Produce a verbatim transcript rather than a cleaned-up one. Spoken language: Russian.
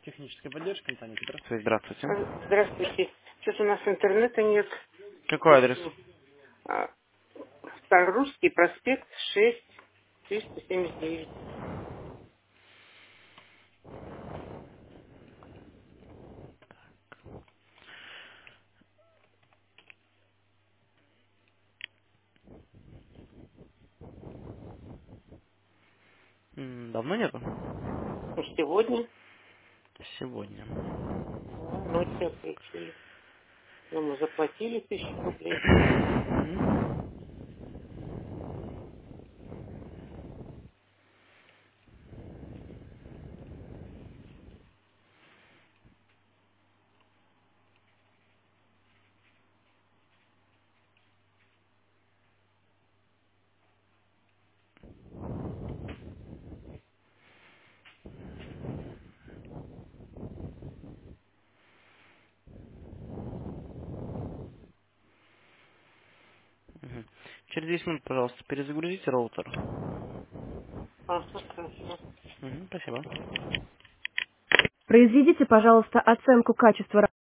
Техническая поддержка, компания. Здравствуйте. Здравствуйте. А, Здравствуйте. Что-то у нас интернета нет. Какой адрес? Почему? А, Старорусский проспект шесть, триста семьдесят девять. М, Давно нету? Ну, сегодня, Сегодня. да, ночью отключили. Но мы заплатили тысячу рублей. Мгм. Мгм. Через десять минут, пожалуйста, перезагрузите роутер. Ага, хорошо. Мгм, спасибо. Произведите, пожалуйста, оценку качества